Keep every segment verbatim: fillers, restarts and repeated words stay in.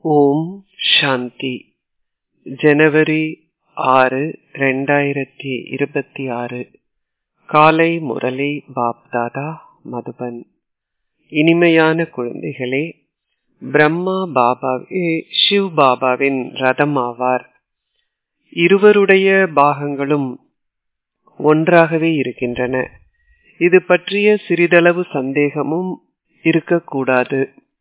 ஓம் சாந்தி. ஜனவரி ஆறு ரெண்டாயிரத்தி இருபத்தி ஆறு. காலை முரளி பாப்தாதா மதுபன். இனிமையான குழந்தைகளே, பிரம்மா பாபாவே சிவ் பாபாவின் ரதம் ஆவார். இருவருடைய பாகங்களும் ஒன்றாகவே இருக்கின்றன. இது பற்றிய சிறிதளவு சந்தேகமும் இருக்கக்கூடாது.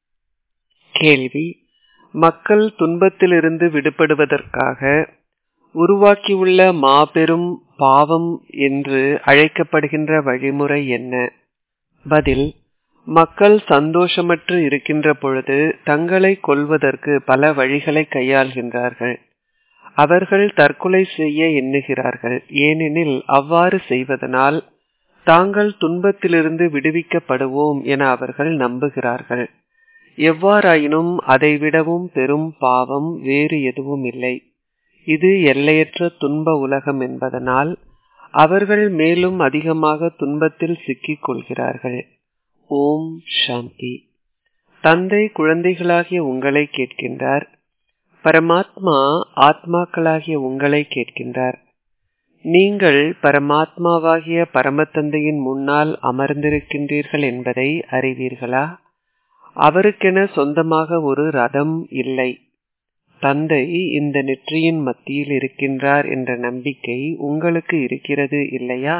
கேள்வி: மக்கள் துன்பத்திலிருந்து விடுபடுவதற்காக உருவாக்கியுள்ள மாபெரும் பாவம் என்று அழைக்கப்படுகின்ற வழிமுறை என்ன? பதில்: மக்கள் சந்தோஷமற்று இருக்கின்ற பொழுது தங்களை கொல்வதற்கு பல வழிகளை கையாள்கின்றார்கள். அவர்கள் தற்கொலை செய்ய எண்ணுகிறார்கள். ஏனெனில் அவ்வாறு செய்வதனால் தாங்கள் துன்பத்திலிருந்து விடுவிக்கப்படுவோம் என அவர்கள் நம்புகிறார்கள். எவ்வாறாயினும் அதைவிடவும் பெரும் பாவம் வேறு எதுவும் இல்லை. இது எல்லையற்ற துன்ப உலகம் என்பதனால் அவர்கள் மேலும் அதிகமாக துன்பத்தில் சிக்கிக் கொள்கிறார்கள். ஓம் சாந்தி. தந்தை குழந்தைகளாகிய உங்களை கேட்கின்றார். பரமாத்மா ஆத்மாக்களாகிய உங்களை கேட்கின்றார். நீங்கள் பரமாத்மாவாகிய பரமதந்தையின் முன்னால் அமர்ந்திருக்கின்றீர்கள் என்பதை அறிவீர்களா? அவருக்கென சொந்தமாக ஒரு ரதம் இல்லை. தந்தை இந்த நெற்றியின் மத்தியில் இருக்கின்றார் என்ற நம்பிக்கை உங்களுக்கு இருக்கிறது இல்லையா?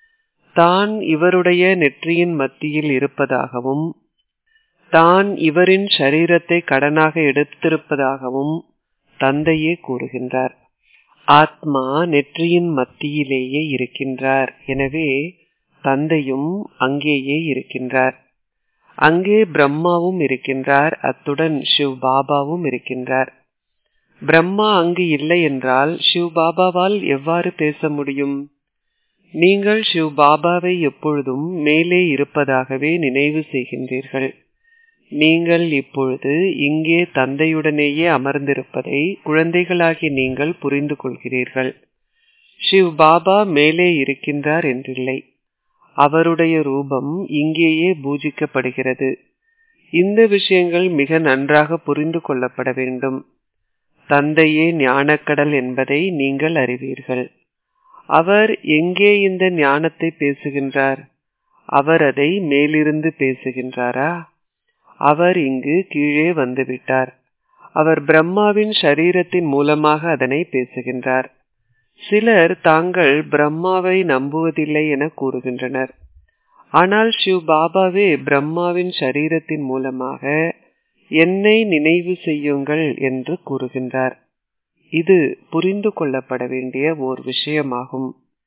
தான் இவருடைய நெற்றியின் மத்தியில் இருப்பதாகவும் தான் இவரின் சரீரத்தை கடனாக எடுத்திருப்பதாகவும் தந்தையே கூறுகின்றார். ஆத்மா நெற்றியின் மத்தியிலேயே இருக்கின்றார். எனவே தந்தையும் அங்கேயே இருக்கின்றார். அங்கே பிரம்மாவும் இருக்கின்றார். அத்துடன் சிவ் பாபாவும் இருக்கின்றார். பிரம்மா அங்கு இல்லை என்றால் சிவ் பாபாவால் எவ்வாறு பேச முடியும்? நீங்கள் சிவ் பாபாவை எப்பொழுதும் மேலே இருப்பதாகவே நினைவு செய்கின்றீர்கள். நீங்கள் இப்பொழுது இங்கே தந்தையுடனேயே அமர்ந்திருப்பதை குழந்தைகளாகி நீங்கள் புரிந்து கொள்கிறீர்கள். சிவ் பாபா மேலே இருக்கின்றார் என்றில்லை. அவருடைய ரூபம் இங்கேயே பூஜிக்கப்படுகிறது. இந்த விஷயங்கள் மிக நன்றாக புரிந்து கொள்ளப்பட வேண்டும். தந்தையே ஞானக்கடல் என்பதை நீங்கள் அறிவீர்கள். அவர் எங்கே இந்த ஞானத்தை பேசுகின்றார்? அவர் அதை மேலிருந்து பேசுகின்றாரா? அவர் இங்கு கீழே வந்துவிட்டார். அவர் பிரம்மாவின் சரீரத்தின் மூலமாக அதனை பேசுகின்றார். சிலர் தாங்கள் பிரம்மாவை நம்புவதில்லை என கூறுகின்றனர். ஆனால் சிவ் பாபாவே பிரம்மாவின் சரீரத்தின் மூலமாக என்னை நினைவு செய்யுங்கள் என்று கூறுகின்றார். இது புரிந்து கொள்ளப்பட வேண்டிய ஓர் விஷயமாகும்.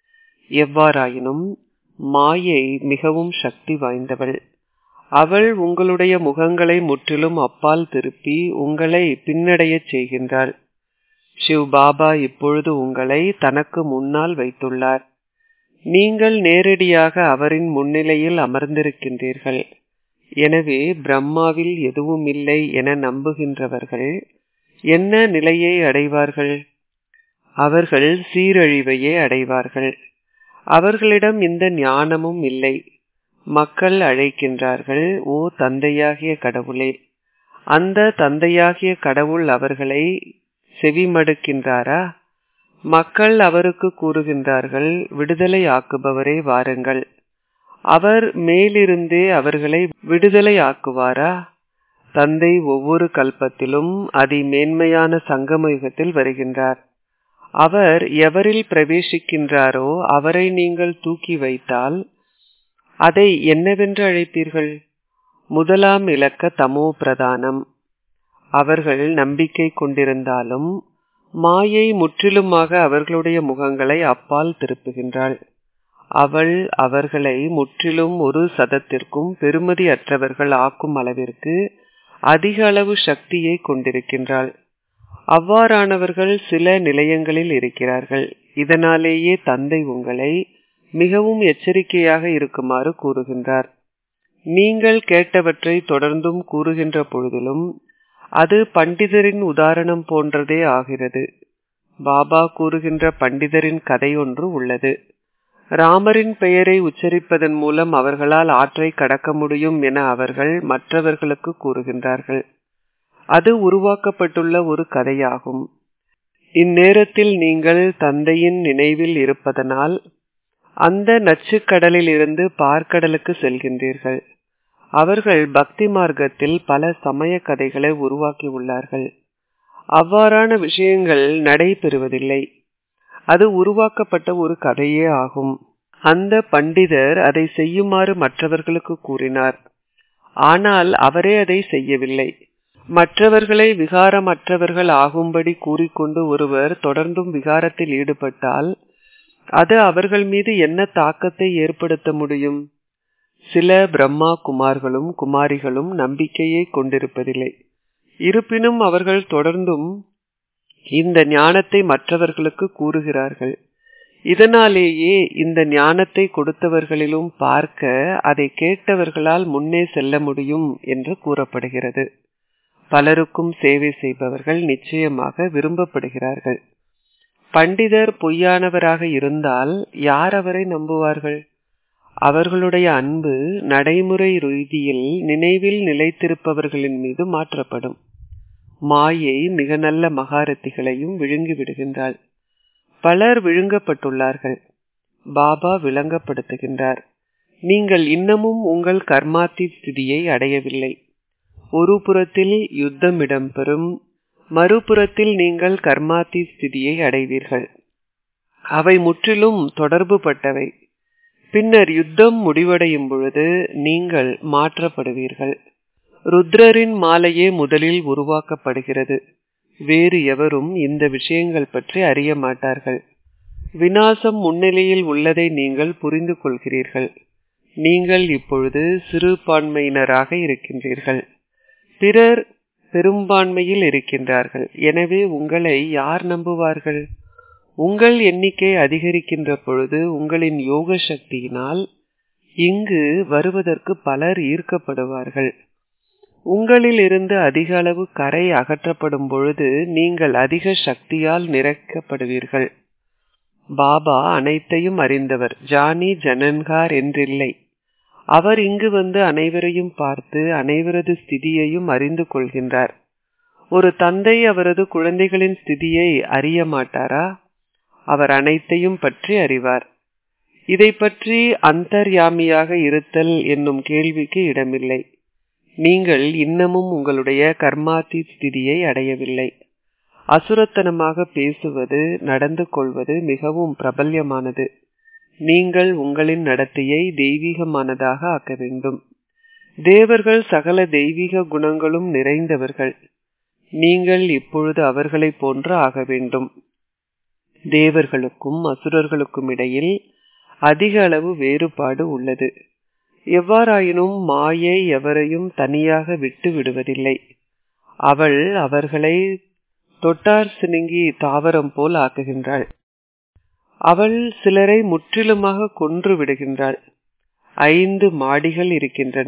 எவ்வாறாயினும் மாயை மிகவும் சக்தி வாய்ந்தவள். அவள் உங்களுடைய முகங்களை முற்றிலும் அப்பால் திருப்பி உங்களை பின்னடையச் செய்கின்றாள். சிவ் பாபா இப்பொழுது உங்களை தனக்கு முன்னால் வைத்துள்ளார். நீங்கள் நேரடியாக அவரின் முன்னிலையில் அமர்ந்திருக்கின்றீர்கள். எனவே பிரம்மாவில் எதுவும் இல்லை என நம்புகின்றவர்கள் என்ன நிலையை அடைவார்கள்? அவர்கள் சீரழிவையே அடைவார்கள். அவர்களிடம் இந்த ஞானமும் இல்லை. மக்கள் அழைக்கின்றார்கள், ஓ தந்தையாகிய கடவுளே. அந்த தந்தையாகிய கடவுள் அவர்களை செவிமடுக்கின்றாரா? மக்கள் அவருக்கு கூறுகின்றார்கள், விடுதலை ஆக்குபவரே வாருங்கள். அவர் மேலிருந்தே அவர்களை விடுதலை ஆக்குவாரா? தந்தை ஒவ்வொரு கல்பத்திலும் அதி மேன்மையான சங்கம யுகத்தில் வருகின்றார். அவர் எவரில் பிரவேசிக்கின்றாரோ அவரை நீங்கள் தூக்கி வைத்தால் அதை என்னவென்று அழைப்பீர்கள்? முதலாம் இலக்க தமோ பிரதானம். அவர்கள் நம்பிக்கை கொண்டிருந்தாலும் மாயை முற்றிலுமாக அவர்களுடைய முகங்களை அப்பால் திருப்புகின்றாள். அவள் அவர்களை முற்றிலும் ஒரு சதத்திற்கும் பெருமதி அற்றவர்கள் ஆக்கும் அளவிற்கு அதிக அளவு சக்தியை கொண்டிருக்கின்றாள். அவ்வாறானவர்கள் சில நிலையங்களில் இருக்கிறார்கள். இதனாலேயே தந்தை உங்களை மிகவும் எச்சரிக்கையாக இருக்குமாறு கூறுகின்றார். நீங்கள் கேட்டவற்றை தொடர்ந்தும் கூறுகின்ற பொழுதிலும் அது பண்டிதரின் உதாரணம் போன்றதே ஆகிறது. பாபா கூறுகின்ற பண்டிதரின் கதை ஒன்று உள்ளது. ராமரின் பெயரை உச்சரிப்பதன் மூலம் அவர்களால் ஆற்றை கடக்க முடியும் என அவர்கள் மற்றவர்களுக்கு கூறுகின்றார்கள். அது உருவாக்கப்பட்டுள்ள ஒரு கதையாகும். இந்நேரத்தில் நீங்கள் தந்தையின் நினைவில் இருப்பதனால் அந்த நச்சுக்கடலில் இருந்து பார்க்கடலுக்கு செல்கின்றீர்கள். அவர்கள் பக்தி மார்க்கத்தில் பல சமய கதைகளை உருவாக்கி உள்ளார்கள். அவ்வாறான விஷயங்கள் நடைபெறுவதில்லை. அது உருவாக்கப்பட்ட ஒரு கதையே ஆகும். அந்த பண்டிதர் அதை செய்யுமாறு மற்றவர்களுக்கு கூறினார். ஆனால் அவரே அதை செய்யவில்லை. மற்றவர்களை விகாரமற்றவர்கள் ஆகும்படி கூறிக்கொண்டு ஒருவர் தொடர்ந்தும் விகாரத்தில் ஈடுபட்டால் அது அவர்கள் மீது என்ன தாக்கத்தை ஏற்படுத்த முடியும்? சில பிரம்மா குமார்களும் குமாரிகளும் நம்பிக்கையை கொண்டிருப்பதில்லை. இருப்பினும் அவர்கள் தொடர்ந்தும் இந்த ஞானத்தை மற்றவர்களுக்கு கூறுகிறார்கள். இதனாலேயே இந்த ஞானத்தை கொடுத்தவர்களிலும் பார்க்க அதை கேட்டவர்களால் முன்னே செல்ல முடியும் என்று கூறப்படுகிறது. பலருக்கும் சேவை செய்பவர்கள் நிச்சயமாக விரும்பப்படுகிறார்கள். பண்டிதர் பொய்யானவராக இருந்தால் யார் அவரை நம்புவார்கள்? அவர்களுடைய அன்பு நடைமுறை ரீதியில் நினைவில் நிலைத்திருப்பவர்களின் மீது மாற்றப்படும். மாயை மிக நல்ல மகாரத்திகளையும் விழுங்கி விடுகின்றாள். பலர் விழுங்கப்பட்டுள்ளார்கள். பாபா விளங்கப்படுத்துகின்றார், நீங்கள் இன்னமும் உங்கள் கர்மாத்தி ஸ்திதியை அடையவில்லை. ஒரு புறத்தில் யுத்தம் இடம்பெறும், மறுபுறத்தில் நீங்கள் கர்மாத்தி ஸ்திதியை அடைவீர்கள். அவை முற்றிலும் தொடர்பு பட்டவை. பின்னர் யுத்தம் முடிவடையும் பொழுது நீங்கள் மாற்றப்படுவீர்கள். ருத்ரரின் மாலையே முதலில் உருவாக்கப்படுகிறது. வேறு எவரும் இந்த விஷயங்கள் பற்றி அறிய மாட்டார்கள். விநாசம் முன்னிலையில் உள்ளதை நீங்கள் புரிந்து கொள்கிறீர்கள். நீங்கள் இப்பொழுது சிறுபான்மையினராக இருக்கின்றீர்கள். பிறர் பெரும்பான்மையில் இருக்கின்றார்கள். எனவே உங்களை யார் நம்புவார்கள்? உங்கள் எண்ணிக்கை அதிகரிக்கின்ற பொழுது உங்களின் யோக சக்தியினால் இங்கு வருவதற்கு பலர் ஈர்க்கப்படுவார்கள். உங்களில் இருந்து அதிக அளவு கரை அகற்றப்படும் பொழுது நீங்கள் அதிக சக்தியால் நிறைக்கப்படுவீர்கள். பாபா அனைத்தையும் அறிந்தவர், ஜானி ஜனன்கார் என்றில்லை. அவர் இங்கு வந்து அனைவரையும் பார்த்து அனைவரது ஸ்திதியையும் அறிந்து கொள்கின்றார். ஒரு தந்தை அவரது குழந்தைகளின் ஸ்திதியை அறிய மாட்டாரா? அவர் அனைத்தையும் பற்றி அறிவார். இதை பற்றி அந்தர்யாமியாக இருத்தல் என்னும் கேள்விக்கு இடமில்லை. நீங்கள் இன்னமும் உங்களுடைய கர்மாத்தி ஸ்திதியை அடையவில்லை. அசுரத்தனமாக பேசுவது, நடந்து கொள்வது மிகவும் பிரபல்யமானது. நீங்கள் உங்களின் நடத்தையை தெய்வீகமானதாக ஆக்க வேண்டும். தேவர்கள் சகல தெய்வீக குணங்களும் நிறைந்தவர்கள். நீங்கள் இப்பொழுது அவர்களை போன்று ஆக வேண்டும். தேவர்களுக்கும் அசுரர்களுக்கும் இடையில் அதிக அளவு வேறுபாடு உள்ளது. எவ்வாறாயினும் மாயை எவரையும் தனியாக விட்டு விடுவதில்லை. அவள் அவர்களை தொட்டார் சினுங்கி தாவரம் போல் ஆக்குகின்றாள். அவள் சிலரை முற்றிலுமாக கொன்று விடுகின்றாள். ஐந்து மாடிகள் இருக்கின்றன.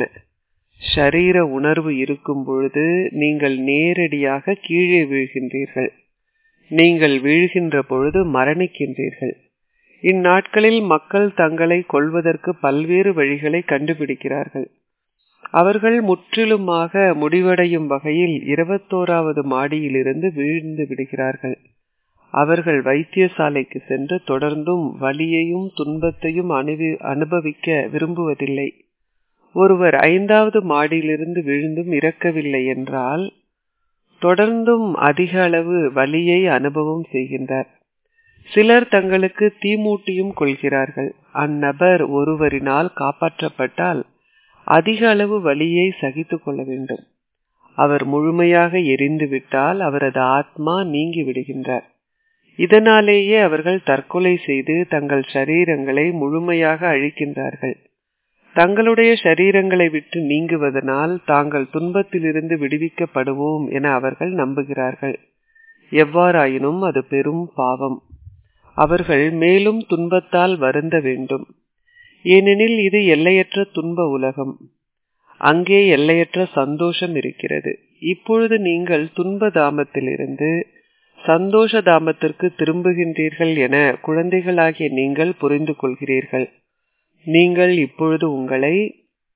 ஷரீர உணர்வு இருக்கும் பொழுது நீங்கள் நேரடியாக கீழே வீழ்கின்றீர்கள். நீங்கள் வீழ்கின்ற பொழுது மரணிக்கின்றீர்கள். இந்நாட்களில் மக்கள் தங்களை கொல்வதற்கு பல்வேறு வழிகளை கண்டுபிடிக்கிறார்கள். அவர்கள் முற்றிலுமாக முடிவடையும் வகையில் இருபத்தோராவது மாடியிலிருந்து வீழ்ந்து விடுகிறார்கள். அவர்கள் வைத்தியசாலைக்கு சென்று தொடர்ந்தும் வலியையும் துன்பத்தையும் அனுபவி அனுபவிக்க விரும்புவதில்லை. ஒருவர் ஐந்தாவது மாடியிலிருந்து விழுந்தும் இறக்கவில்லை என்றால் தொடர்ந்தும் அதிக அளவு வலியை அனுபவம் செய்கின்றார். சிலர் தங்களுக்கு தீமூட்டியும் கொள்கிறார்கள். அந்நபர் ஒருவரினால் காப்பாற்றப்பட்டால் அதிக அளவு வலியை சகித்து கொள்ள வேண்டும். அவர் முழுமையாக எரிந்து விட்டால் அவரது ஆத்மா நீங்கி விடுகின்றார். இதனாலேயே அவர்கள் தற்கொலை செய்து தங்கள் சரீரங்களை முழுமையாக அழிக்கின்றார்கள். தங்களுடைய சரீரங்களை விட்டு நீங்குவதனால் தாங்கள் துன்பத்திலிருந்து விடுவிக்கப்படுவோம் என அவர்கள் நம்புகிறார்கள். எவ்வாறாயினும் அது பெரும் பாவம். அவர்கள் மேலும் துன்பத்தால் வருந்த வேண்டும். ஏனெனில் இது எல்லையற்ற துன்ப உலகம். அங்கே எல்லையற்ற சந்தோஷம் இருக்கிறது. இப்பொழுது நீங்கள் துன்ப தாமத்திலிருந்து சந்தோஷ தாமத்திற்கு திரும்புகின்றீர்கள் என குழந்தைகளாகிய நீங்கள் புரிந்து கொள்கிறீர்கள். நீங்கள் இப்பொழுது உங்களை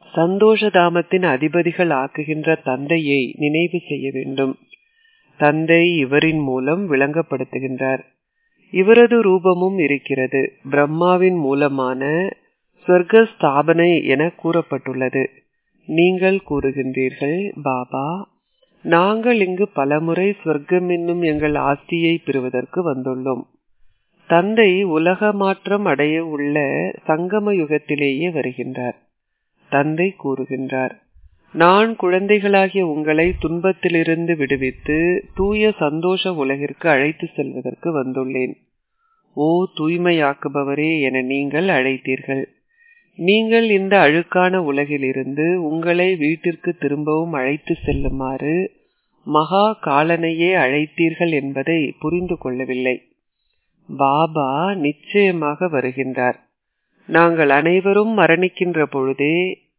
சந்தோஷதாமத்தின் அதிபதிகள் ஆக்குகின்ற தந்தையை நினைவு செய்ய வேண்டும். தந்தை இவரின் மூலம் விளங்கப்படுத்துகின்றார். இவரது ரூபமும் இருக்கிறது. பிரம்மாவின் மூலமான சொர்க்க ஸ்தாபனை என கூறப்பட்டுள்ளது. நீங்கள் கூறுகின்றீர்கள், பாபா, நாங்கள் இங்கு பலமுறை சொர்க்கம் என்னும் எங்கள் ஆஸ்தியை பெறுவதற்கு வந்துள்ளோம். தந்தை உலக மாற்றம் அடைய உள்ள சங்கம யுகத்திலேயே வருகின்றார். தந்தை கூறுகின்றார், நான் குழந்தைகளாகிய உங்களை துன்பத்திலிருந்து விடுவித்து தூய சந்தோஷ உலகிற்கு அழைத்து செல்வதற்கு வந்துள்ளேன். ஓ தூய்மையாக்குபவரே என நீங்கள் அழைத்தீர்கள். நீங்கள் இந்த அழுக்கான உலகிலிருந்து உங்களை வீட்டிற்கு திரும்பவும் அழைத்து செல்லுமாறு மகா காலனையே அழைத்தீர்கள் என்பதை புரிந்து கொள்ளவில்லை. பாபா நிச்சயமாக வருகின்றார். நாங்கள் அனைவரும் மரணிக்கின்ற பொழுதே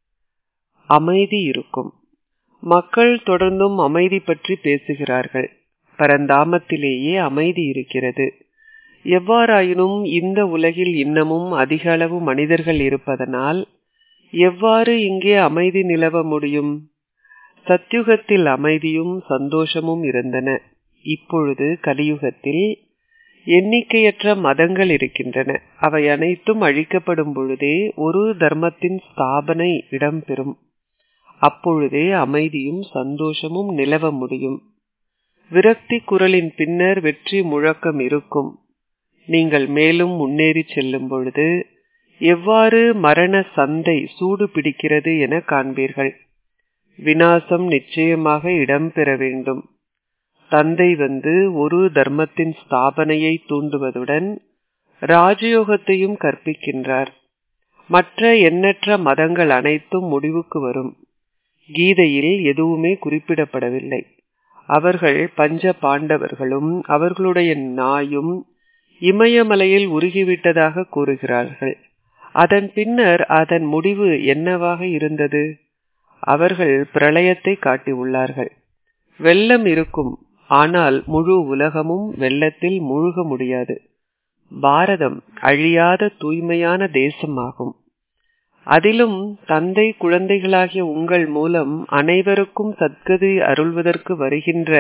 அமைதி இருக்கும். மக்கள் தொடர்ந்தும் அமைதி பற்றி பேசுகிறார்கள். பரந்தாமத்திலேயே அமைதி இருக்கிறது. எவ்வாறாயினும் இந்த உலகில் இன்னமும் அதிக அளவு மனிதர்கள் இருப்பதனால் எவ்வாறு இங்கே அமைதி நிலவ முடியும்? சத்யுகத்தில் அமைதியும் சந்தோஷமும் இருந்தன. இப்பொழுது கலியுகத்தில் எண்ணிக்கையற்ற மதங்கள் இருக்கின்றன. அவை அனைத்தும் அழிக்கப்படும் பொழுதே ஒரு தர்மத்தின் ஸ்தாபனை இடம்பெறும். அப்பொழுதே அமைதியும் சந்தோஷமும் நிலவ முடியும். விரக்தி குரலின் பின்னர் வெற்றி முழக்கம் இருக்கும். நீங்கள் மேலும் முன்னேறி செல்லும் பொழுது எவ்வாறு மரண சந்தை சூடு பிடிக்கிறது என காண்பீர்கள். விநாசம் நிச்சயமாக இடம்பெற வேண்டும். தந்தை வந்து ஒரு தர்மத்தின் ஸ்தாபனையை தூண்டுவதுடன் ராஜயோகத்தையும் கற்பிக்கின்றார். மற்ற எண்ணற்ற மதங்கள் அனைத்தும் முடிவுக்கு வரும். கீதையில் எதுவுமே குறிப்பிடப்படவில்லை. அவர்கள் பஞ்ச பாண்டவர்களும் அவர்களுடைய நாயும் இமயமலையில் உருகிவிட்டதாக கூறுகிறார்கள். அதன் பின்னர் அதன் முடிவு என்னவாக இருந்தது? அவர்கள் பிரளயத்தை காட்டியுள்ளார்கள். வெள்ளம் இருக்கும், ஆனால் முழு உலகமும் வெள்ளத்தில் மூழ்க முடியாது. பாரதம் அழியாத தூய்மையான தேசமாகும். அதிலும் தந்தை குழந்தைகளாகிய உங்கள் மூலம் அனைவருக்கும் சத்கதி அருள்வதற்கு வருகின்ற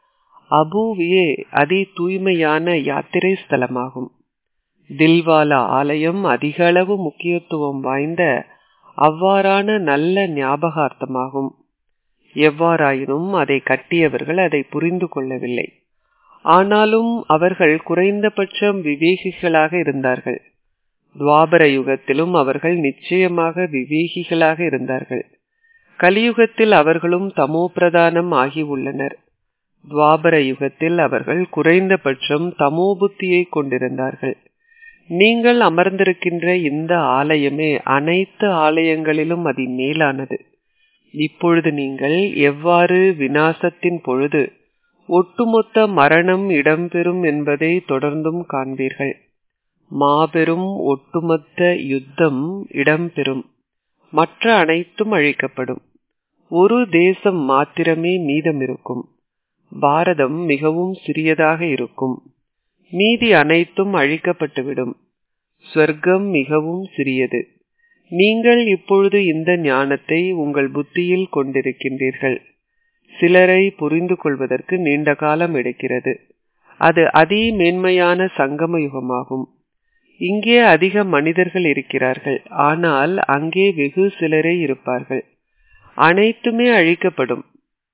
அபூவியே அதி தூய்மையான யாத்திரை ஸ்தலமாகும். தில்வாலா ஆலயம் அதிக அளவு முக்கியத்துவம் வாய்ந்த அவ்வாறான நல்ல ஞாபகார்த்தமாகும். எவ்வாறாயினும் அதை கட்டியவர்கள் அதை புரிந்து கொள்ளவில்லை. ஆனாலும் அவர்கள் குறைந்தபட்சம் விவேகிகளாக இருந்தார்கள். துவாபர யுகத்திலும் அவர்கள் நிச்சயமாக விவேகிகளாக இருந்தார்கள். கலியுகத்தில் அவர்களும் தமோ பிரதானம் ஆகி உள்ளனர். துவாபர யுகத்தில் அவர்கள் குறைந்தபட்சம் தமோ புத்தியை கொண்டிருந்தார்கள். நீங்கள் அமர்ந்திருக்கின்ற இந்த ஆலயமே அனைத்து ஆலயங்களிலும் அதி மேலானது. இப்பொழுது நீங்கள் எவ்வாறு விநாசத்தின் பொழுது ஒட்டுமொத்த மரணம் இடம்பெறும் என்பதை தொடர்ந்தும் காண்பீர்கள். மாபெரும் ஒட்டுமொத்த யுத்தம் இடம்பெறும். மற்ற அனைத்தும் அழிக்கப்படும். ஒரு தேசம் மாத்திரமே மீதமிருக்கும். பாரதம் மிகவும் சிறியதாக இருக்கும். மீதி அனைத்தும் அழிக்கப்பட்டுவிடும். ஸ்வர்க்கம் மிகவும் சிறியது. நீங்கள் இப்பொழுது இந்த ஞானத்தை உங்கள் புத்தியில் கொண்டிருக்கின்றீர்கள். சிலரை புரிந்து கொள்வதற்கு நீண்ட காலம் எடுக்கிறது. அது அதி மேன்மையான சங்கம யுகமாகும். இங்கே அதிக மனிதர்கள் இருக்கிறார்கள், ஆனால் அங்கே வெகு சிலரே இருப்பார்கள். அனைத்துமே அழிக்கப்படும்.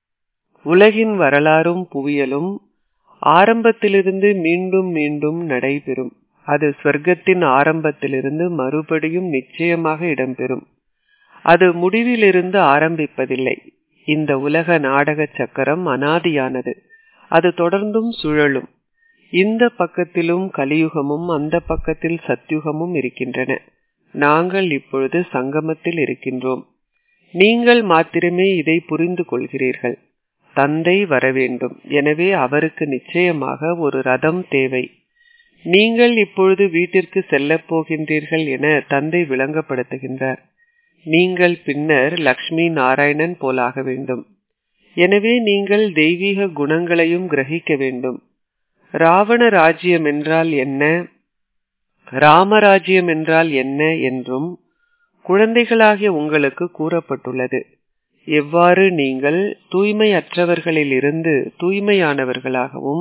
உலகின் வரலாறும் புவியலும் ஆரம்பத்திலிருந்து மீண்டும் மீண்டும் நடைபெறும். அது ஸ்வர்க்கத்தின் ஆரம்பத்திலிருந்து மறுபடியும் நிச்சயமாக இடம்பெறும். அது முடிவிலிருந்து ஆரம்பிப்பதில்லை. இந்த உலக நாடக சக்கரம் அனாதியானது. அது தொடர்ந்தும் சுழலும். இந்த பக்கத்திலும் கலியுகமும் அந்த பக்கத்தில் சத்யுகமும் இருக்கின்றன. நாங்கள் இப்பொழுது சங்கமத்தில் இருக்கின்றோம். நீங்கள் மாத்திரமே இதை புரிந்து கொள்கிறீர்கள். தந்தை வரவேண்டும். எனவே அவருக்கு நிச்சயமாக ஒரு ரதம் தேவை. நீங்கள் இப்பொழுது வீட்டிற்கு செல்லப் போகின்றீர்கள் என தந்தை விளங்கப்படுத்துகின்றார். நீங்கள் பின்னர் லக்ஷ்மி நாராயணன் போலாக வேண்டும். எனவே நீங்கள் தெய்வீக குணங்களையும் கிரகிக்க வேண்டும். ராவண ராஜ்யம் என்றால் என்ன, ராமராஜ்யம் என்றால் என்ன என்றும், குழந்தைகளாகிய உங்களுக்கு கூறப்பட்டுள்ளது. எவ்வாறு நீங்கள் தூய்மையற்றவர்களிலிருந்து தூய்மையானவர்களாகவும்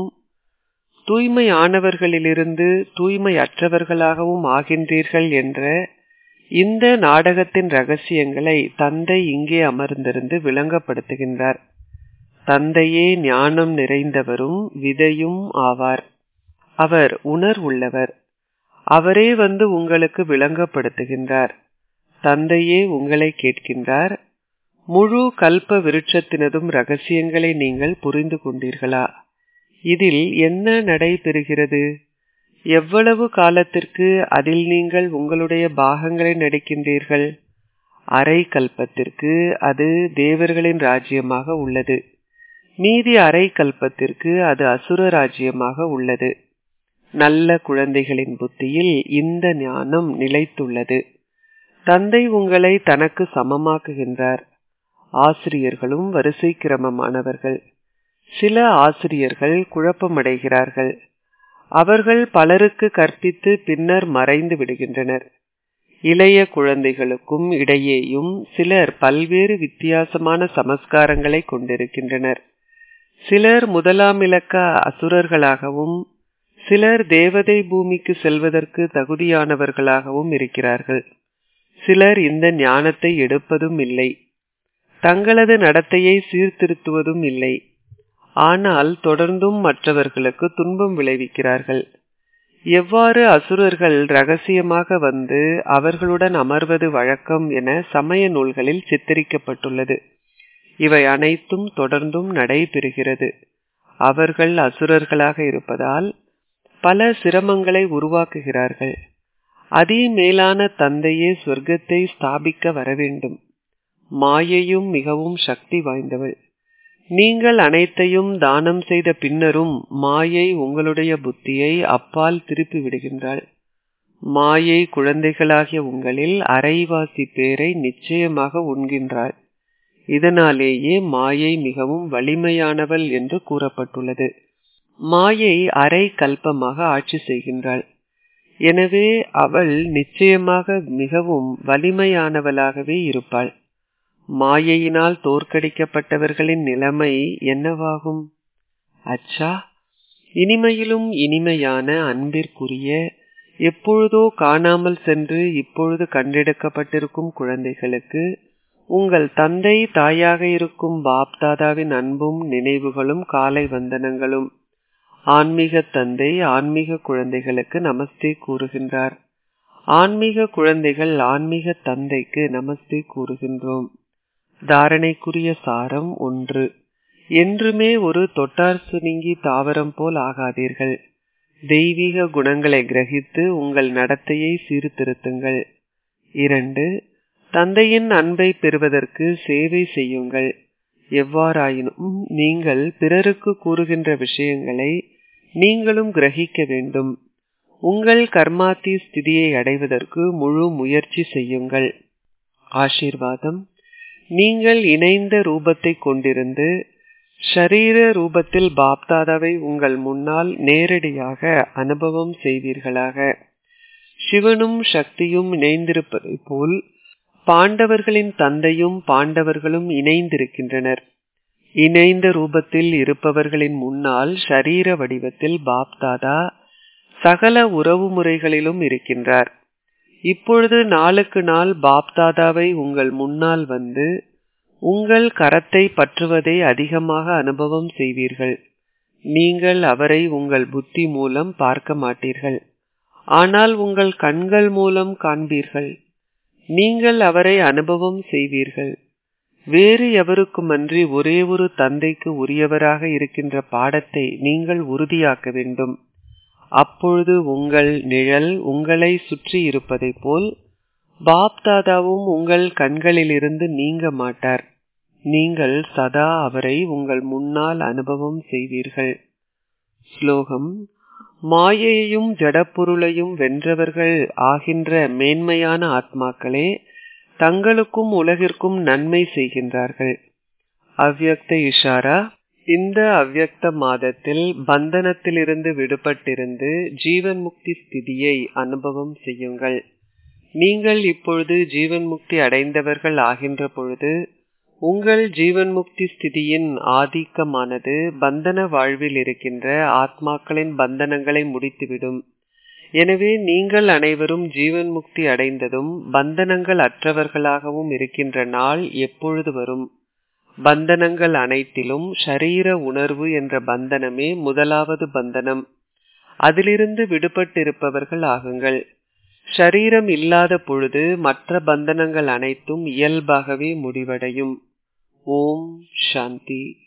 தூய்மையானவர்களிலிருந்து தூய்மையற்றவர்களாகவும் ஆகின்றீர்கள் என்ற இந்த நாடகத்தின் ரகசியங்களை தந்தை இங்கே அமர்ந்திருந்து விளங்கப்படுத்துகின்றார். தந்தையே ஞானம் நிறைந்தவரும் விதையும் ஆவார். அவர் உணர்வுள்ளவர். அவரே வந்து உங்களுக்கு விளங்கப்படுத்துகின்றார். தந்தையே உங்களை கேட்கின்றார், முழு கல்ப விருட்சத்தினதும் ரகசியங்களை நீங்கள் புரிந்து கொண்டீர்களா? இதில் என்ன நடைபெறுகிறது? எவ்வளவு காலத்திற்கு அதில் நீங்கள் உங்களுடைய பாகங்களை நடிக்கின்றீர்கள்? அரை கல்பத்திற்கு அது தேவர்களின் ராஜ்யமாக உள்ளது. மீதி அரை கல்பத்திற்கு அது அசுர ராஜ்யமாக உள்ளது. நல்ல குழந்தைகளின் புத்தியில் இந்த ஞானம் நிலைத்துள்ளது. தந்தை உங்களை தனக்கு சமமாக்குகின்றார். ஆசிரியர்களும் வரிசை கிரமமானவர்கள். சில ஆசிரியர்கள் குழப்பமடைகிறார்கள். அவர்கள் பலருக்கு கற்பித்து பின்னர் மறைந்து விடுகின்றனர். இளைய குழந்தைகளுக்கும் இடையேயும் சிலர் பல்வேறு வித்தியாசமான சமஸ்காரங்களை கொண்டிருக்கின்றனர். சிலர் முதலாம் இலக்க அசுரர்களாகவும் சிலர் தேவதை பூமிக்கு செல்வதற்கு தகுதியானவர்களாகவும் இருக்கிறார்கள். சிலர் இந்த ஞானத்தை எடுப்பதும் இல்லை, தங்களது நடத்தையை சீர்திருத்துவதும் இல்லை. ஆனால் தொடர்ந்தும் மற்றவர்களுக்கு துன்பம் விளைவிக்கிறார்கள். எவ்வாறு அசுரர்கள் ரகசியமாக வந்து அவர்களுடன் அமர்வது வழக்கம் என சமய நூல்களில் சித்தரிக்கப்பட்டுள்ளது. இவை அனைத்தும் தொடர்ந்தும் நடைபெறுகிறது. அவர்கள் அசுரர்களாக இருப்பதால் பல சிரமங்களை உருவாக்குகிறார்கள். அதி மேலான தந்தையே சொர்க்கத்தை ஸ்தாபிக்க வரவேண்டும். மாயையும் மிகவும் சக்தி வாய்ந்தவள். நீங்கள் அனைத்தையும் தானம் செய்த பின்னரும் மாயை உங்களுடைய புத்தியை அப்பால் திருப்பி விடுகின்றாள். மாயை குழந்தைகளாகிய உங்களில் அரைவாசி பேரை நிச்சயமாக உண்கின்றாள். இதனாலேயே மாயை மிகவும் வலிமையானவள் என்று கூறப்பட்டுள்ளது. மாயை அரை கல்பமாக ஆட்சி செய்கின்றாள். எனவே அவள் நிச்சயமாக மிகவும் வலிமையானவளாகவே இருப்பாள். மாயையினால் தோற்கடிக்கப்பட்டவர்களின் நிலைமை என்னவாகும்? அச்சா, இனிமையிலும் இனிமையான அன்பிற்குரிய எப்பொழுதோ காணாமல் சென்று இப்பொழுது கண்டெடுக்கப்பட்டிருக்கும் குழந்தைகளுக்கு உங்கள் தந்தை தாயாக இருக்கும் பாப் தாதாவின் அன்பும் நினைவுகளும் காலை வந்தனங்களும். ஆன்மீக தந்தை ஆன்மீக குழந்தைகளுக்கு நமஸ்தே கூறுகின்றார். ஆன்மீக குழந்தைகள் ஆன்மீக தந்தைக்கு நமஸ்தே கூறுகின்றோம். தாரணைக்குரிய சாரம் ஒன்று. என்றுமே ஒரு தொட்டார் சுருங்கி தாவரம் போல் ஆகாதீர்கள். தெய்வீக குணங்களை கிரகித்து உங்கள் நடத்தையை சீர்திருத்துங்கள். இரண்டு. தந்தையின் அன்பை பெறுவதற்கு சேவை செய்யுங்கள். எவ்வாறாயினும் நீங்கள் பிறருக்கு கூறுகின்ற விஷயங்களை நீங்களும் கிரகிக்க வேண்டும். உங்கள் கர்மாத்தி ஸ்திதியை அடைவதற்கு முழு முயற்சி செய்யுங்கள். ஆசீர்வாதம். நீங்கள் இணைந்த ரூபத்தை கொண்டிருந்து ஷரீர ரூபத்தில் பாப்தாதாவை உங்கள் முன்னால் நேரடியாக அனுபவம் செய்வீர்களாக. சிவனும் சக்தியும் இணைந்திருப்பதை போல் பாண்டவர்களின் தந்தையும் பாண்டவர்களும் இணைந்திருக்கின்றனர். இணைந்த ரூபத்தில் இருப்பவர்களின் முன்னால் ஷரீர வடிவத்தில் பாப்தாதா சகல உறவு முறைகளிலும் இருக்கின்றார். இப்பொழுது நாளுக்கு நாள் பாப்தாதாவை உங்கள் முன்னால் வந்து உங்கள் கரத்தை பற்றுவதை அதிகமாக அனுபவம் செய்வீர்கள். நீங்கள் அவரை உங்கள் புத்தி மூலம் பார்க்க மாட்டீர்கள், ஆனால் உங்கள் கண்கள் மூலம் காண்பீர்கள். நீங்கள் அவரை அனுபவம் செய்வீர்கள். வேறு எவருக்குமன்றி ஒரே ஒரு தந்தைக்கு உரியவராக இருக்கின்ற பாடத்தை நீங்கள் உறுதியாக்க வேண்டும். அப்பொழுது உங்கள் நிழல் உங்களை சுற்றி இருப்பதை போல் பாப்தாதாவும் உங்கள் கண்களிலிருந்து நீங்க மாட்டார். நீங்கள் சதா அவரை உங்கள் முன்னால் அனுபவம் செய்வீர்கள். ஸ்லோகம். மாயையையும் ஜடப்பொருளையும் வென்றவர்கள் ஆகின்ற மேன்மையான ஆத்மாக்களே தங்களுக்கும் உலகிற்கும் நன்மை செய்கின்றார்கள். அவ்யக்த இஷாரா. இந்த அவ்யக்த மாதத்தில் பந்தனத்திலிருந்து விடுபட்டிருந்து ஜீவன் முக்தி ஸ்திதியை அனுபவம் செய்யுங்கள். நீங்கள் இப்பொழுது ஜீவன் முக்தி அடைந்தவர்கள் ஆகின்ற பொழுது உங்கள் ஜீவன் முக்தி ஸ்திதியின் ஆதிக்கமானது பந்தன வாழ்வில் இருக்கின்ற ஆத்மாக்களின் பந்தனங்களை முடித்துவிடும். எனவே நீங்கள் அனைவரும் ஜீவன் முக்தி அடைந்ததும் பந்தனங்கள் அற்றவர்களாகவும் இருக்கின்ற நாள் எப்பொழுது வரும்? பந்தனங்கள் அனைத்திலும் ஷரீர உணர்வு என்ற பந்தனமே முதலாவது பந்தனம். அதிலிருந்து விடுபட்டிருப்பவர்கள் ஆகுங்கள். ஷரீரம் இல்லாத பொழுது மற்ற பந்தனங்கள் அனைத்தும் இயல்பாகவே முடிவடையும். ஓம் சாந்தி.